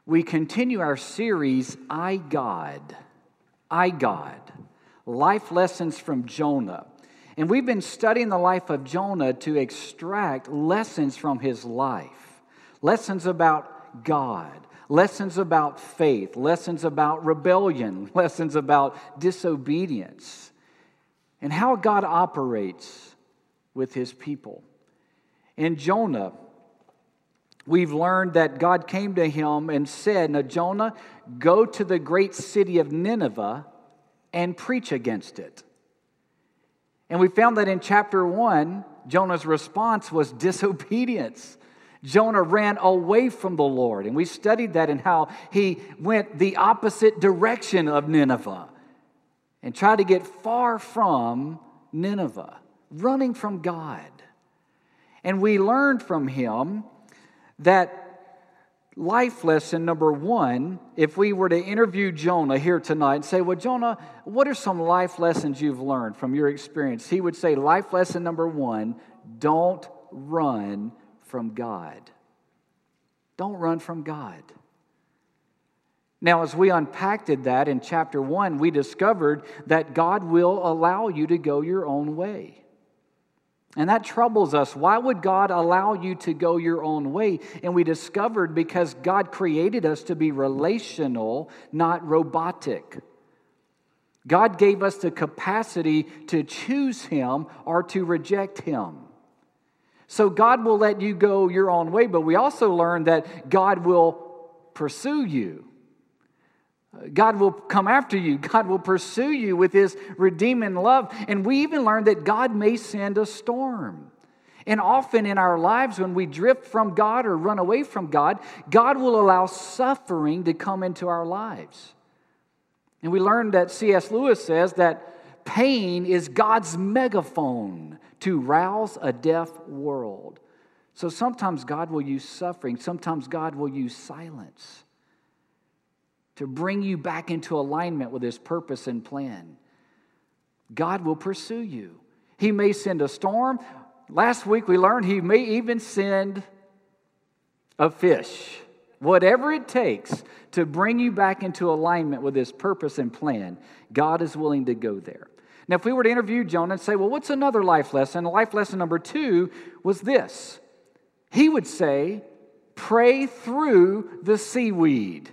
we continue our series, I, God, Life Lessons from Jonah. And we've been studying the life of Jonah to extract lessons from his life. Lessons about God, lessons about faith, lessons about rebellion, lessons about disobedience, and how God operates with his people. In Jonah, we've learned that God came to him and said, now Jonah, go to the great city of Nineveh and preach against it. And we found that in chapter 1, Jonah's response was disobedience. Jonah ran away from the Lord. And we studied that and how he went the opposite direction of Nineveh and tried to get far from Nineveh, running from God. And we learned from him that life lesson number 1, if we were to interview Jonah here tonight and say, well, Jonah, what are some life lessons you've learned from your experience? He would say, life lesson number 1, don't run from God. Don't run from God. Now, as we unpacked that in chapter 1, we discovered that God will allow you to go your own way. And that troubles us. Why would God allow you to go your own way? And we discovered because God created us to be relational, not robotic. God gave us the capacity to choose Him or to reject Him. So God will let you go your own way, but we also learned that God will pursue you. God will come after you. God will pursue you with His redeeming love. And we even learned that God may send a storm. And often in our lives when we drift from God or run away from God, God will allow suffering to come into our lives. And we learned that C.S. Lewis says that pain is God's megaphone to rouse a deaf world. So sometimes God will use suffering. Sometimes God will use silence to bring you back into alignment with His purpose and plan. God will pursue you. He may send a storm. Last week we learned He may even send a fish. Whatever it takes to bring you back into alignment with His purpose and plan, God is willing to go there. Now, if we were to interview Jonah and say, well, what's another life lesson? Life lesson number 2 was this. He would say, pray through the seaweed.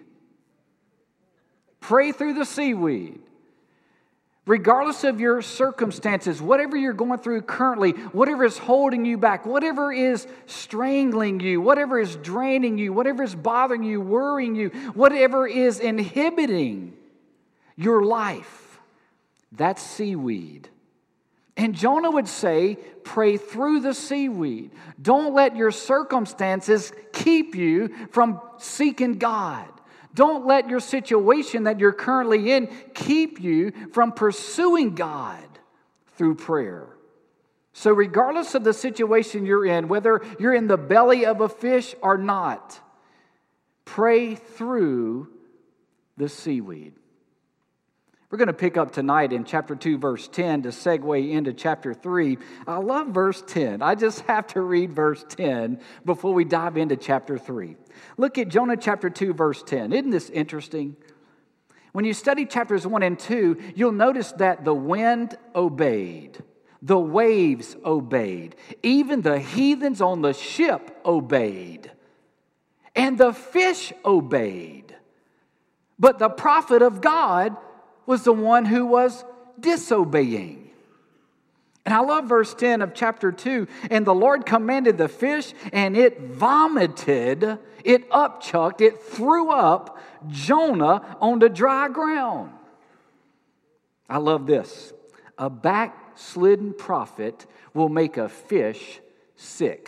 Pray through the seaweed. Regardless of your circumstances, whatever you're going through currently, whatever is holding you back, whatever is strangling you, whatever is draining you, whatever is bothering you, worrying you, whatever is inhibiting your life, that's seaweed. And Jonah would say, pray through the seaweed. Don't let your circumstances keep you from seeking God. Don't let your situation that you're currently in keep you from pursuing God through prayer. So regardless of the situation you're in, whether you're in the belly of a fish or not, pray through the seaweed. We're going to pick up tonight in chapter 2, verse 10 to segue into chapter 3. I love verse 10. I just have to read verse 10 before we dive into chapter 3. Look at Jonah chapter 2, verse 10. Isn't this interesting? When you study chapters 1 and 2, you'll notice that the wind obeyed. The waves obeyed. Even the heathens on the ship obeyed. And the fish obeyed. But the prophet of God was the one who was disobeying. And I love verse 10 of chapter 2. And the Lord commanded the fish, and it vomited, it upchucked, it threw up Jonah on the dry ground. I love this. A backslidden prophet will make a fish sick.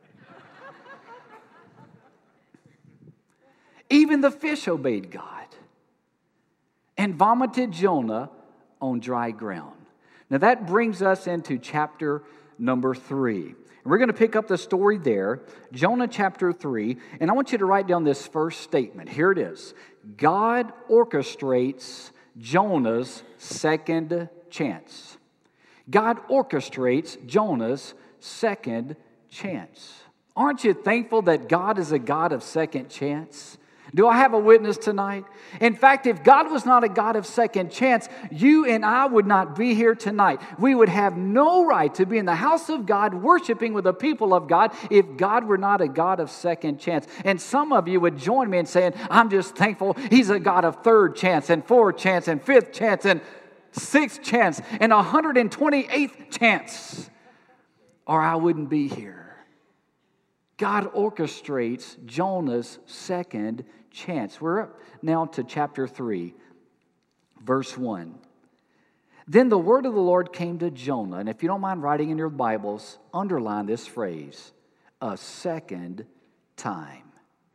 Even the fish obeyed God and vomited Jonah on dry ground. Now that brings us into chapter number 3. And we're going to pick up the story there, Jonah chapter 3, and I want you to write down this first statement. Here it is. God orchestrates Jonah's second chance. God orchestrates Jonah's second chance. Aren't you thankful that God is a God of second chance? Do I have a witness tonight? In fact, if God was not a God of second chance, you and I would not be here tonight. We would have no right to be in the house of God, worshiping with the people of God, if God were not a God of second chance. And some of you would join me in saying, I'm just thankful He's a God of third chance and fourth chance and fifth chance and sixth chance and 128th chance, or I wouldn't be here. God orchestrates Jonah's second chance. We're up now to chapter 3, verse 1. Then the word of the Lord came to Jonah, and if you don't mind writing in your Bibles, underline this phrase, a second time.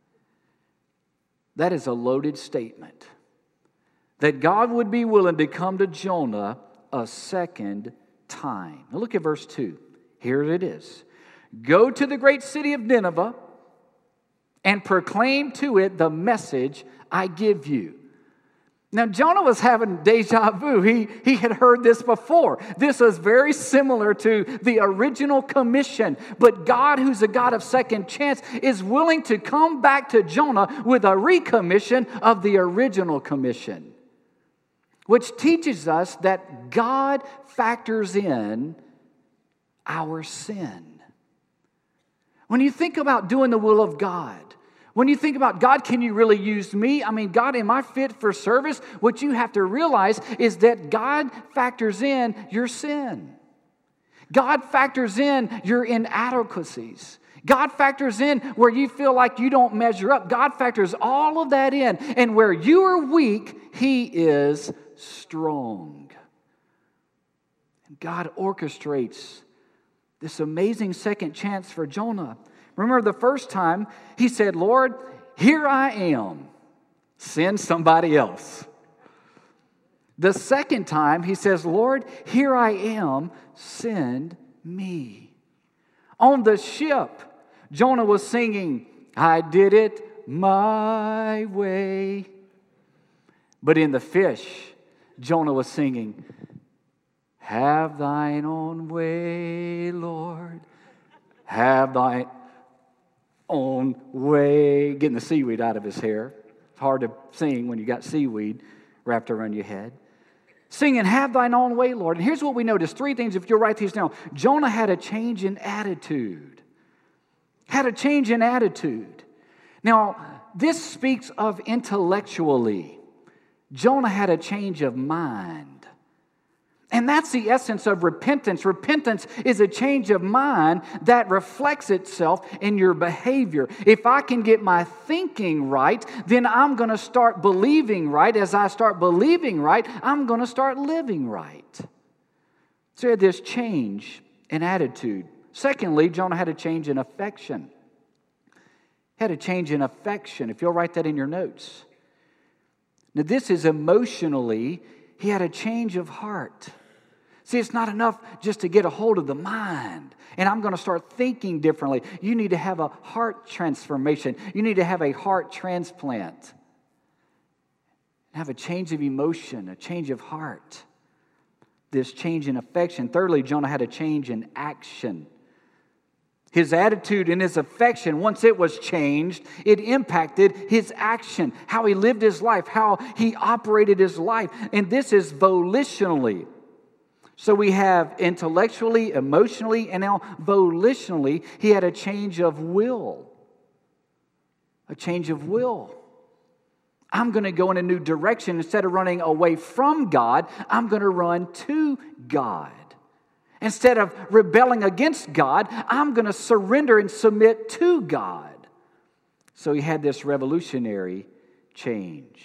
That is a loaded statement. That God would be willing to come to Jonah a second time. Now look at verse 2. Here it is. Go to the great city of Nineveh and proclaim to it the message I give you. Now, Jonah was having deja vu. He had heard this before. This was very similar to the original commission. But God, who's a God of second chance, is willing to come back to Jonah with a recommission of the original commission, which teaches us that God factors in our sin. When you think about doing the will of God, when you think about, God, can you really use me? I mean, God, am I fit for service? What you have to realize is that God factors in your sin. God factors in your inadequacies. God factors in where you feel like you don't measure up. God factors all of that in. And where you are weak, He is strong. And God orchestrates this amazing second chance for Jonah. Remember the first time he said, Lord, here I am. Send somebody else. The second time he says, Lord, here I am. Send me. On the ship, Jonah was singing, I did it my way. But in the fish, Jonah was singing, have thine own way, Lord. Have thine own way. Getting the seaweed out of his hair. It's hard to sing when you got seaweed wrapped around your head. Singing, have thine own way, Lord. And here's what we notice. 3 things, if you'll write these down. Jonah had a change in attitude. Had a change in attitude. Now, this speaks of intellectually. Jonah had a change of mind. And that's the essence of repentance. Repentance is a change of mind that reflects itself in your behavior. If I can get my thinking right, then I'm going to start believing right. As I start believing right, I'm going to start living right. So he had this change in attitude. Secondly, Jonah had a change in affection. Had a change in affection. If you'll write that in your notes. Now this is emotionally. He had a change of heart. See, it's not enough just to get a hold of the mind. And I'm going to start thinking differently. You need to have a heart transformation. You need to have a heart transplant. Have a change of emotion, a change of heart. This change in affection. Thirdly, Jonah had a change in action. His attitude and his affection, once it was changed, it impacted his action, how he lived his life, how he operated his life. And this is volitionally. So we have intellectually, emotionally, and now volitionally, he had a change of will. A change of will. I'm going to go in a new direction. Instead of running away from God, I'm going to run to God. Instead of rebelling against God, I'm going to surrender and submit to God. So he had this revolutionary change.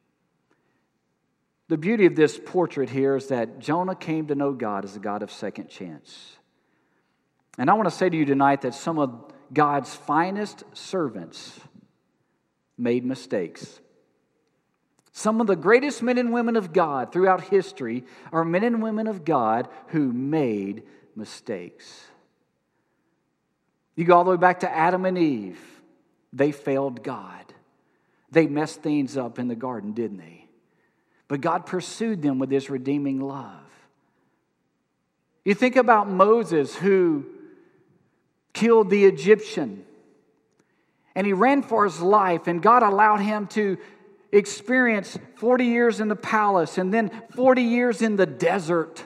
The beauty of this portrait here is that Jonah came to know God as a God of second chance. And I want to say to you tonight that some of God's finest servants made mistakes. Some of the greatest men and women of God throughout history are men and women of God who made mistakes. You go all the way back to Adam and Eve. They failed God. They messed things up in the garden, didn't they? But God pursued them with His redeeming love. You think about Moses who killed the Egyptian. And he ran for his life, and God allowed him to experience 40 years in the palace and then 40 years in the desert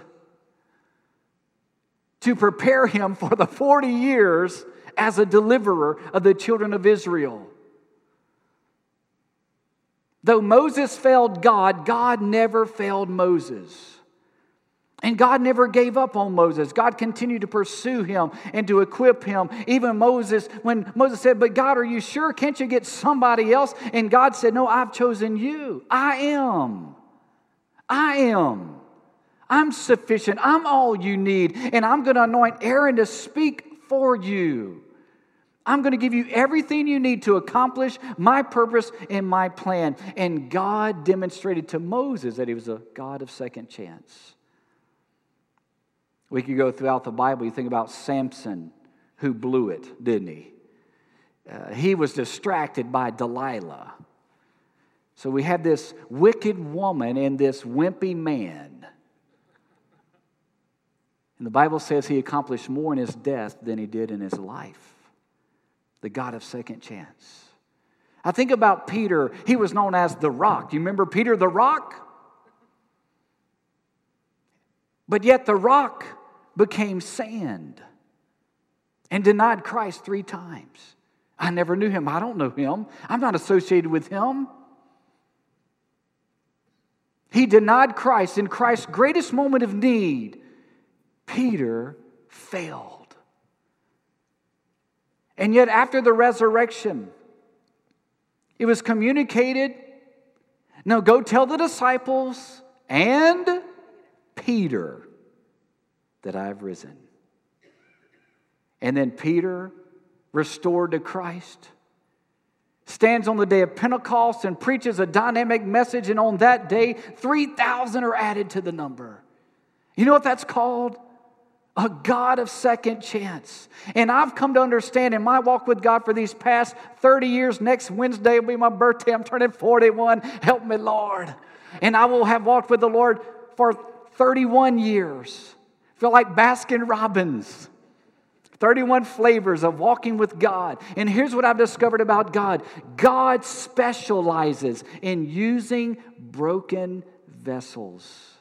to prepare him for the 40 years as a deliverer of the children of Israel. Though Moses failed God, God never failed Moses. And God never gave up on Moses. God continued to pursue him and to equip him. Even Moses, when Moses said, "But God, are you sure? Can't you get somebody else?" And God said, "No, I've chosen you. I am. I'm sufficient. I'm all you need. And I'm going to anoint Aaron to speak for you. I'm going to give you everything you need to accomplish my purpose and my plan." And God demonstrated to Moses that he was a God of second chance. We could go throughout the Bible. You think about Samson, who blew it, didn't he? He was distracted by Delilah. So we have this wicked woman and this wimpy man. And the Bible says he accomplished more in his death than he did in his life. The God of second chance. I think about Peter. He was known as the Rock. Do you remember Peter the Rock? But yet the rock became sand and denied Christ 3 times. I never knew him. I don't know him. I'm not associated with him. He denied Christ in Christ's greatest moment of need. Peter failed. And yet after the resurrection, it was communicated, "No, go tell the disciples and Peter that I have risen." And then Peter, restored to Christ, stands on the day of Pentecost and preaches a dynamic message. And on that day, 3,000 are added to the number. You know what that's called? A God of second chance. And I've come to understand in my walk with God for these past 30 years, next Wednesday will be my birthday. I'm turning 41. Help me, Lord. And I will have walked with the Lord for 31 years. Feel like Baskin Robbins. 31 flavors of walking with God. And here's what I've discovered about God. God specializes in using broken vessels.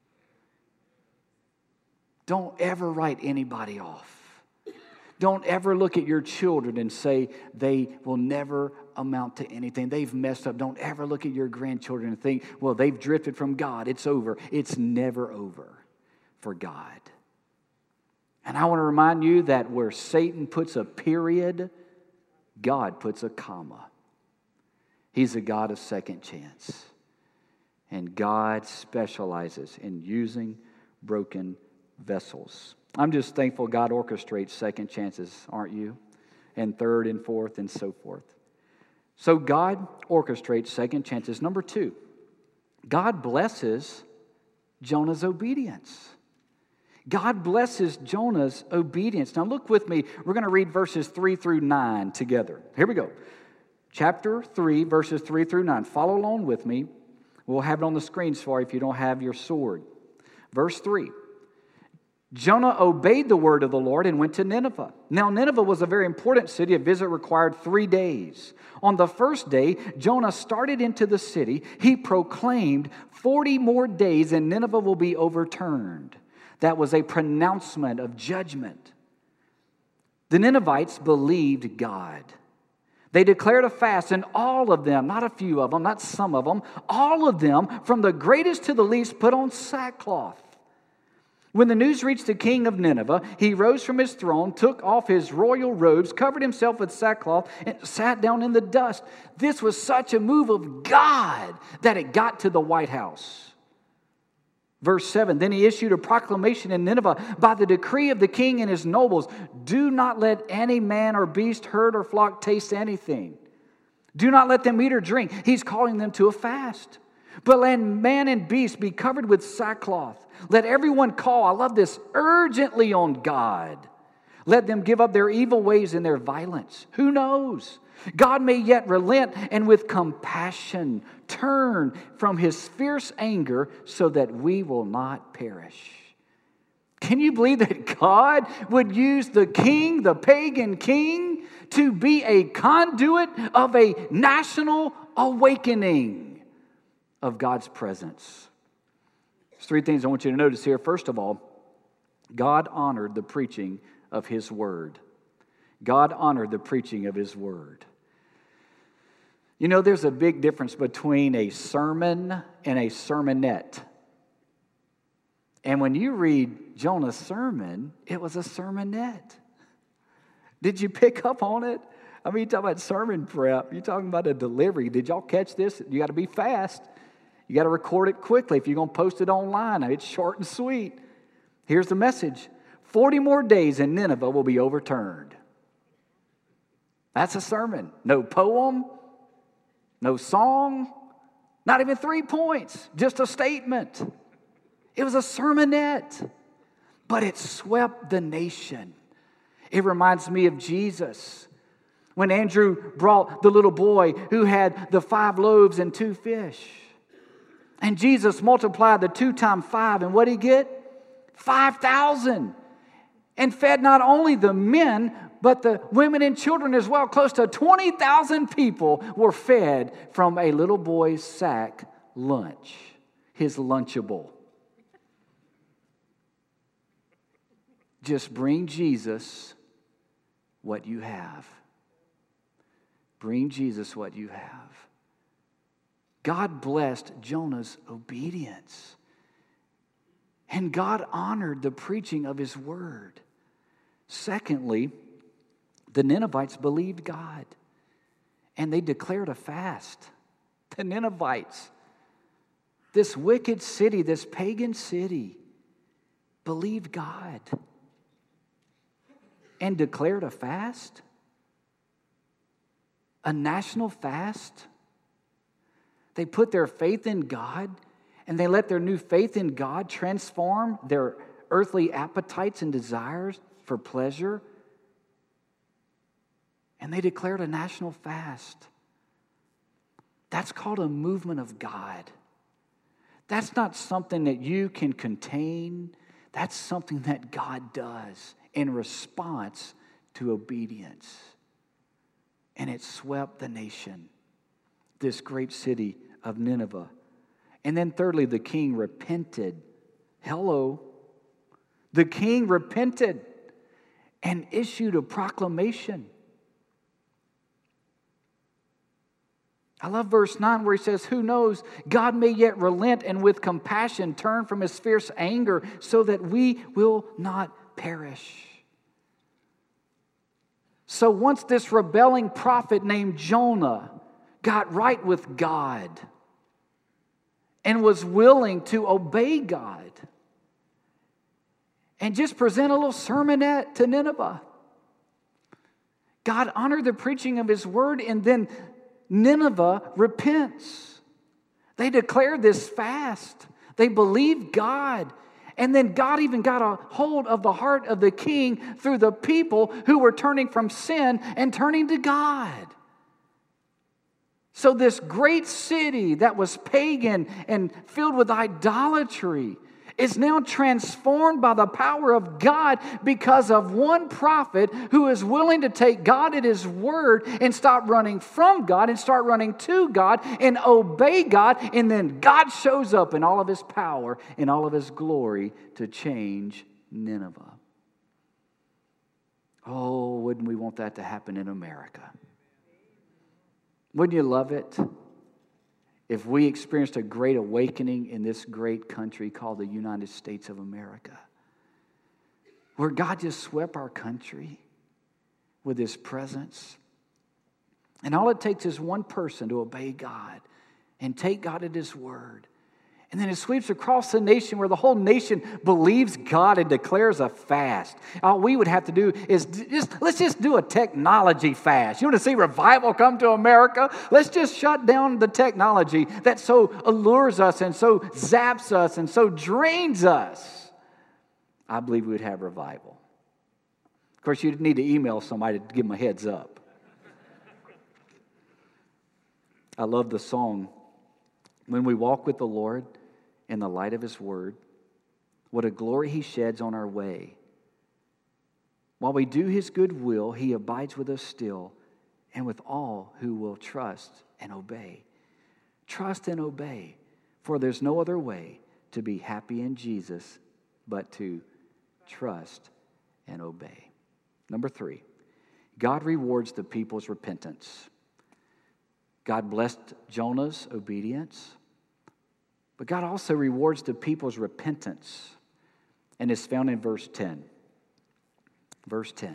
Don't ever write anybody off. Don't ever look at your children and say they will never amount to anything. They've messed up. Don't ever look at your grandchildren and think, well, they've drifted from God. It's over. It's never over for God. And I want to remind you that where Satan puts a period, God puts a comma. He's a God of second chance. And God specializes in using broken vessels. I'm just thankful God orchestrates second chances, aren't you? And third and fourth and so forth. So God orchestrates second chances. Number 2, God blesses Jonah's obedience. God blesses Jonah's obedience. Now look with me. We're going to read verses 3 through 9 together. Here we go. Chapter 3, verses 3 through 9. Follow along with me. We'll have it on the screens for you if you don't have your sword. Verse 3. Jonah obeyed the word of the Lord and went to Nineveh. Now Nineveh was a very important city. A visit required 3 days. On the first day, Jonah started into the city. He proclaimed 40 more days and Nineveh will be overturned. That was a pronouncement of judgment. The Ninevites believed God. They declared a fast, and all of them, not a few of them, not some of them, all of them, from the greatest to the least, put on sackcloth. When the news reached the king of Nineveh, he rose from his throne, took off his royal robes, covered himself with sackcloth, and sat down in the dust. This was such a move of God that it got to the White House. Verse 7, then he issued a proclamation in Nineveh by the decree of the king and his nobles. Do not let any man or beast, herd or flock taste anything. Do not let them eat or drink. He's calling them to a fast. But let man and beast be covered with sackcloth. Let everyone call, I love this, urgently on God. Let them give up their evil ways and their violence. Who knows? God may yet relent and with compassion turn from his fierce anger so that we will not perish. Can you believe that God would use the king, the pagan king, to be a conduit of a national awakening of God's presence. There's three things I want you to notice here. First of all, God honored the preaching of His Word. God honored the preaching of His Word. You know, there's a big difference between a sermon and a sermonette. And when you read Jonah's sermon, it was a sermonette. Did you pick up on it? I mean, you talk about sermon prep. You're talking about a delivery. Did y'all catch this? You got to be fast. You got to record it quickly if you're going to post it online. It's short and sweet. Here's the message. 40 more days and Nineveh will be overturned. That's a sermon. No poem, no song, not even 3 points, just a statement. It was a sermonette, but it swept the nation. It reminds me of Jesus. When Andrew brought the little boy who had the 5 loaves and 2 fish. And Jesus multiplied the 2 times 5, and what did he get? 5,000. And fed not only the men, but the women and children as well. Close to 20,000 people were fed from a little boy's sack lunch, his Lunchable. Just bring Jesus what you have. Bring Jesus what you have. God blessed Jonah's obedience. And God honored the preaching of His Word. Secondly, the Ninevites believed God. And they declared a fast. The Ninevites, this wicked city, this pagan city, believed God. And declared a fast. A national fast. They put their faith in God, and they let their new faith in God transform their earthly appetites and desires for pleasure. And they declared a national fast. That's called a movement of God. That's not something that you can contain. That's something that God does in response to obedience. And it swept the nation, this great city of Nineveh. And then thirdly, the king repented. Hello. The king repented and issued a proclamation. I love verse 9 where he says, who knows, God may yet relent and with compassion turn from His fierce anger so that we will not perish. So once this rebelling prophet named Jonah got right with God and was willing to obey God and just present a little sermonette to Nineveh, God honored the preaching of His Word, and then Nineveh repents. They declared this fast. They believed God. And then God even got a hold of the heart of the king through the people who were turning from sin and turning to God. So this great city that was pagan and filled with idolatry is now transformed by the power of God because of one prophet who is willing to take God at His word and stop running from God and start running to God and obey God. And then God shows up in all of His power and all of His glory to change Nineveh. Oh, wouldn't we want that to happen in America? Wouldn't you love it if we experienced a great awakening in this great country called the United States of America, where God just swept our country with His presence? And all it takes is one person to obey God and take God at His word. And then it sweeps across the nation where the whole nation believes God and declares a fast. All we would have to do is let's just do a technology fast. You want to see revival come to America? Let's just shut down the technology that so allures us and so zaps us and so drains us. I believe we would have revival. Of course, you'd need to email somebody to give them a heads up. I love the song, when we walk with the Lord in the light of His word, what a glory He sheds on our way. While we do his good will, he abides with us still and with all who will trust and obey. Trust and obey, for there's no other way to be happy in Jesus but to trust and obey. Number 3, God rewards the people's repentance. God blessed Jonah's obedience, but God also rewards the people's repentance, and it's found in verse 10. Verse 10.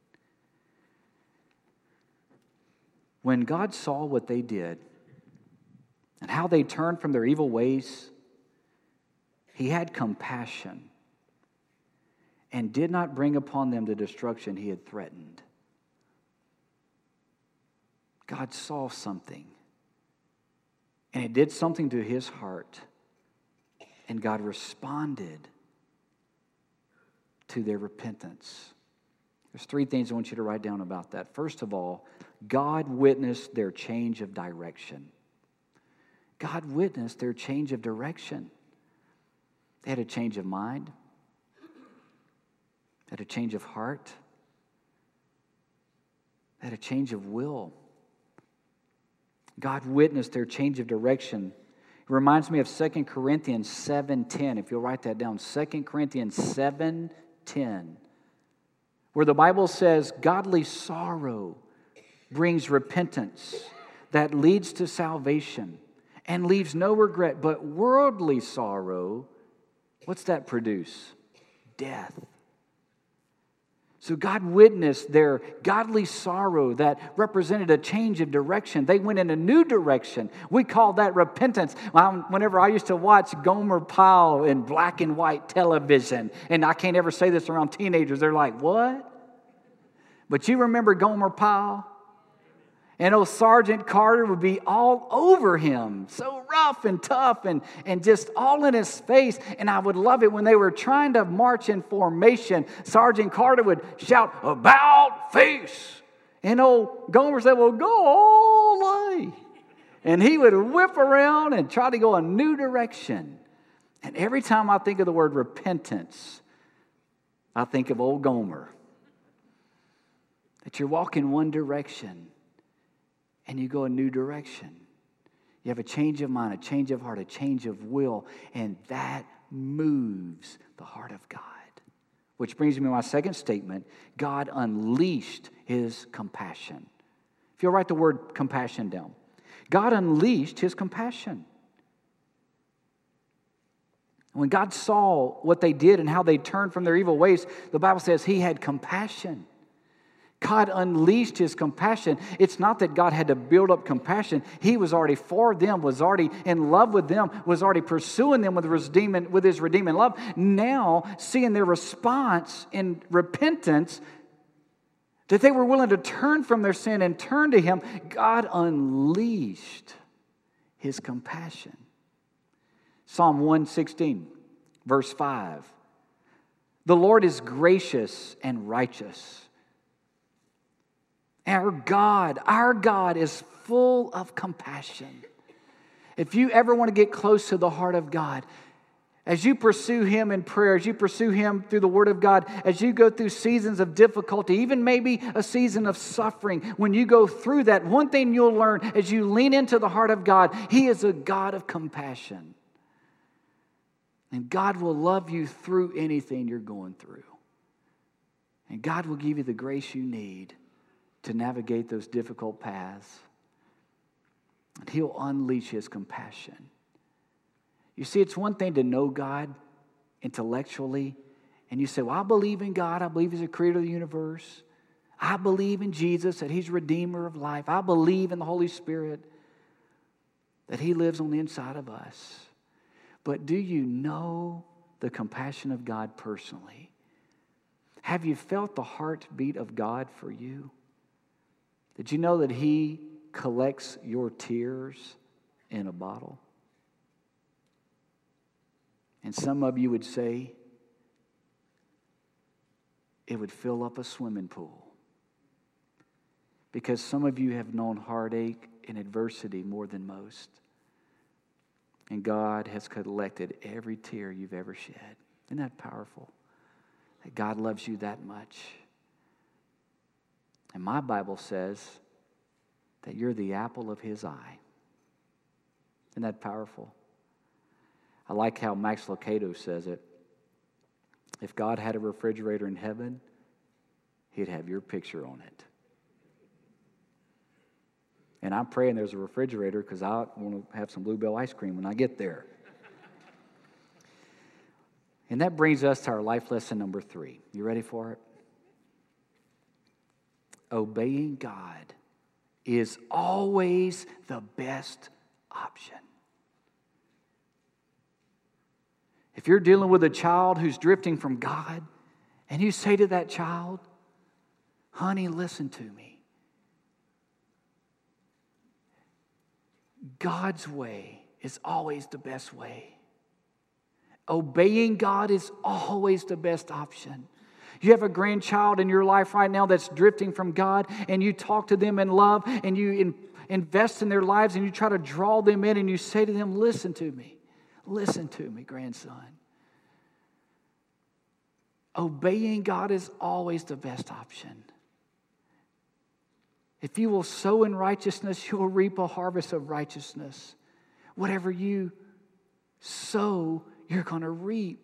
When God saw what they did and how they turned from their evil ways, he had compassion and did not bring upon them the destruction he had threatened. God saw something, and it did something to his heart, and God responded to their repentance. There's 3 things I want you to write down about that. First of all, God witnessed their change of direction. God witnessed their change of direction. They had a change of mind. They had a change of heart. They had a change of will. God witnessed their change of direction. It reminds me of 2 Corinthians 7:10. If you'll write that down, 2 Corinthians 7:10. Where the Bible says, godly sorrow brings repentance that leads to salvation and leaves no regret, but worldly sorrow, what's that produce? Death. So God witnessed their godly sorrow that represented a change of direction. They went in a new direction. We call that repentance. Whenever I used to watch Gomer Pyle in black and white television, and I can't ever say this around teenagers, they're like, what? But you remember Gomer Pyle? And old Sergeant Carter would be all over him, so rough and tough and just all in his face. And I would love it when they were trying to march in formation. Sergeant Carter would shout, "About face!" And old Gomer said, "Well, go all the way." And he would whip around and try to go a new direction. And every time I think of the word repentance, I think of old Gomer. That you're walking one direction and you go a new direction. You have a change of mind, a change of heart, a change of will, and that moves the heart of God. Which brings me to my second statement. God unleashed his compassion. If you'll write the word compassion down. God unleashed his compassion. When God saw what they did and how they turned from their evil ways, the Bible says he had compassion. God unleashed his compassion. It's not that God had to build up compassion. He was already for them, was already in love with them, was already pursuing them with his redeeming love. Now, seeing their response in repentance, that they were willing to turn from their sin and turn to him, God unleashed his compassion. Psalm 116, verse 5. The Lord is gracious and righteous. Our God is full of compassion. If you ever want to get close to the heart of God, as you pursue him in prayer, as you pursue him through the Word of God, as you go through seasons of difficulty, even maybe a season of suffering, when you go through that, one thing you'll learn as you lean into the heart of God, he is a God of compassion. And God will love you through anything you're going through. And God will give you the grace you need to navigate those difficult paths. And he'll unleash his compassion. You see, it's one thing to know God intellectually, and you say, well, I believe in God. I believe he's the creator of the universe. I believe in Jesus, that he's Redeemer of life. I believe in the Holy Spirit, that he lives on the inside of us. But do you know the compassion of God personally? Have you felt the heartbeat of God for you? Did you know that he collects your tears in a bottle? And some of you would say it would fill up a swimming pool. Because some of you have known heartache and adversity more than most. And God has collected every tear you've ever shed. Isn't that powerful? That God loves you that much. And my Bible says that you're the apple of His eye. Isn't that powerful? I like how Max Lucado says it. If God had a refrigerator in heaven, He'd have your picture on it. And I'm praying there's a refrigerator because I want to have some Bluebell ice cream when I get there. And that brings us to our life lesson number 3. You ready for it? Obeying God is always the best option. If you're dealing with a child who's drifting from God, and you say to that child, honey, listen to me. God's way is always the best way. Obeying God is always the best option. You have a grandchild in your life right now that's drifting from God, and you talk to them in love, and you invest in their lives, and you try to draw them in, and you say to them, listen to me, grandson. Obeying God is always the best option. If you will sow in righteousness, you will reap a harvest of righteousness. Whatever you sow, you're going to reap.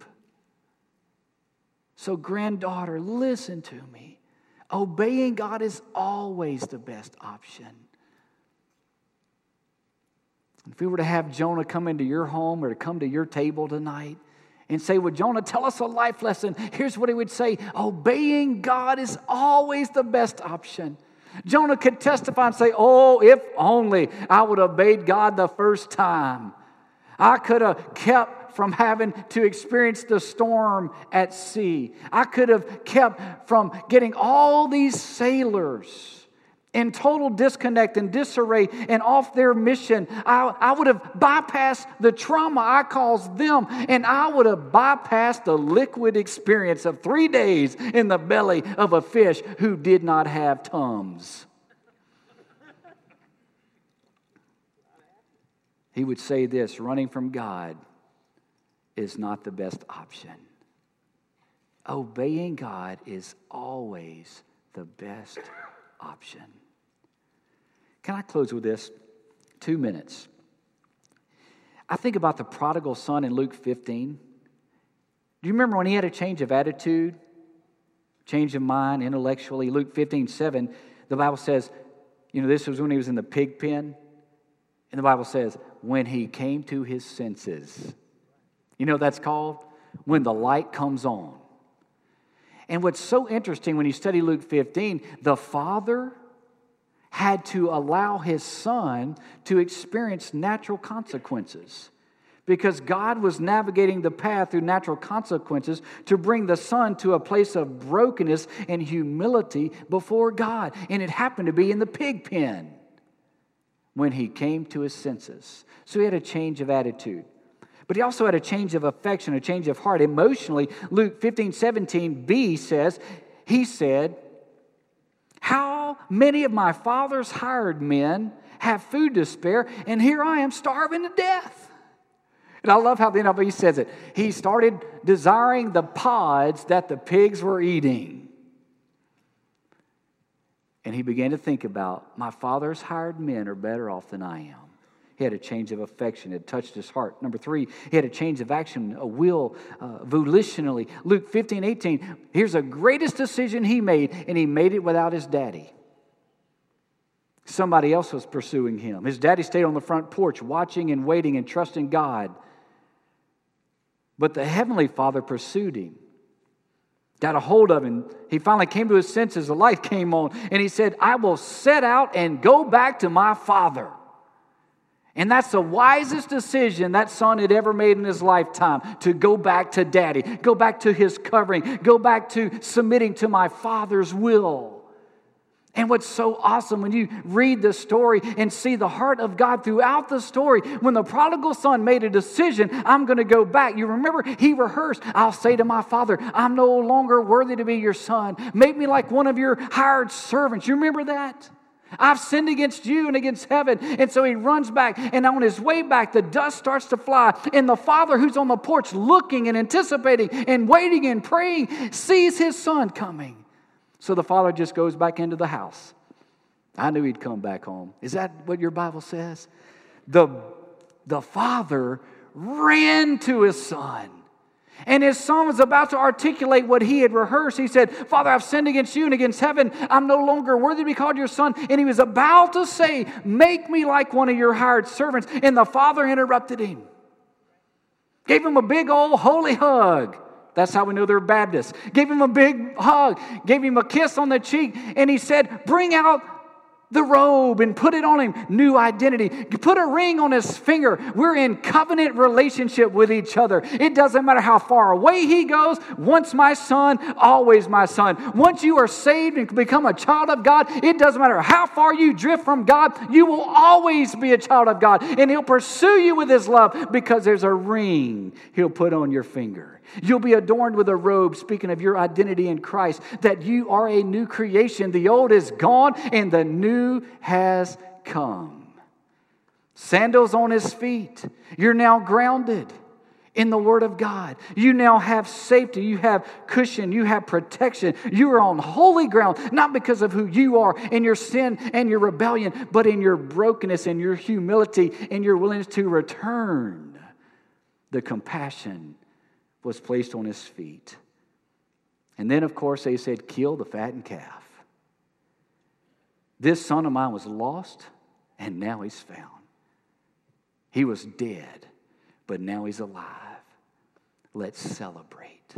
So, granddaughter, listen to me. Obeying God is always the best option. If we were to have Jonah come into your home or to come to your table tonight and say, well, Jonah, tell us a life lesson. Here's what he would say. Obeying God is always the best option. Jonah could testify and say, oh, if only I would have obeyed God the first time. I could have kept from having to experience the storm at sea. I could have kept from getting all these sailors in total disconnect and disarray and off their mission. I would have bypassed the trauma I caused them, and I would have bypassed the liquid experience of 3 days in the belly of a fish who did not have Tums. He would say this, running from God is not the best option. Obeying God is always the best option. Can I close with this? 2 minutes. I think about the prodigal son in Luke 15. Do you remember when he had a change of attitude, change of mind intellectually? Luke 15:7, the Bible says, this was when he was in the pig pen. And the Bible says, when he came to his senses. You know what that's called? When the light comes on. And what's so interesting when you study Luke 15, the father had to allow his son to experience natural consequences because God was navigating the path through natural consequences to bring the son to a place of brokenness and humility before God. And it happened to be in the pig pen when he came to his senses. So he had a change of attitude. But he also had a change of affection, a change of heart. Emotionally, Luke 15:17b says, he said, how many of my father's hired men have food to spare, and here I am starving to death? And I love how the NIV says it. He started desiring the pods that the pigs were eating. And he began to think about, my father's hired men are better off than I am. He had a change of affection. It touched his heart. Number 3, he had a change of action, a will, volitionally. Luke 15:18, here's the greatest decision he made, and he made it without his daddy. Somebody else was pursuing him. His daddy stayed on the front porch, watching and waiting and trusting God. But the Heavenly Father pursued him, got a hold of him. He finally came to his senses. The light came on, and he said, I will set out and go back to my father. And that's the wisest decision that son had ever made in his lifetime, to go back to daddy, go back to his covering, go back to submitting to my father's will. And what's so awesome when you read the story and see the heart of God throughout the story, when the prodigal son made a decision, I'm going to go back. You remember, he rehearsed, I'll say to my father, I'm no longer worthy to be your son. Make me like one of your hired servants. You remember that? I've sinned against you and against heaven. And so he runs back, and on his way back, the dust starts to fly. And the father, who's on the porch looking and anticipating and waiting and praying, sees his son coming. So the father just goes back into the house. I knew he'd come back home. Is that what your Bible says? The father ran to his son. And his son was about to articulate what he had rehearsed. He said, Father, I've sinned against you and against heaven. I'm no longer worthy to be called your son. And he was about to say, make me like one of your hired servants. And the father interrupted him. Gave him a big old holy hug. That's how we know they're Baptists. Gave him a big hug. Gave him a kiss on the cheek. And he said, bring out the robe and put it on him. New identity. Put a ring on his finger. We're in covenant relationship with each other. It doesn't matter how far away he goes. Once my son, always my son. Once you are saved and become a child of God, it doesn't matter how far you drift from God, you will always be a child of God. And he'll pursue you with his love because there's a ring he'll put on your finger. You'll be adorned with a robe, speaking of your identity in Christ, that you are a new creation. The old is gone and the new has come. Sandals on his feet. You're now grounded in the Word of God. You now have safety. You have cushion. You have protection. You are on holy ground, not because of who you are in your sin and your rebellion, but in your brokenness and your humility and your willingness to return. The compassion was placed on his feet. And then, of course, they said, kill the fattened calf. This son of mine was lost, and now he's found. He was dead, but now he's alive. Let's celebrate.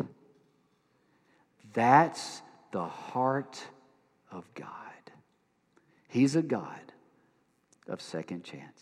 That's the heart of God. He's a God of second chance.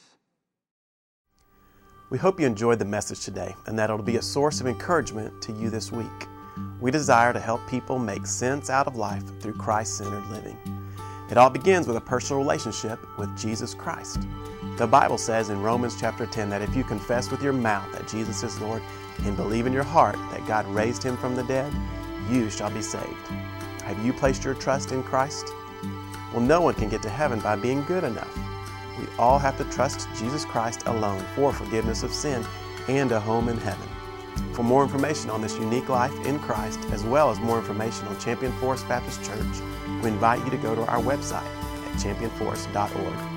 We hope you enjoyed the message today and that it'll be a source of encouragement to you this week. We desire to help people make sense out of life through Christ-centered living. It all begins with a personal relationship with Jesus Christ. The Bible says in Romans chapter 10 that if you confess with your mouth that Jesus is Lord and believe in your heart that God raised him from the dead, you shall be saved. Have you placed your trust in Christ? Well, no one can get to heaven by being good enough. We all have to trust Jesus Christ alone for forgiveness of sin and a home in heaven. For more information on this unique life in Christ, as well as more information on Champion Forest Baptist Church, we invite you to go to our website at championforest.org.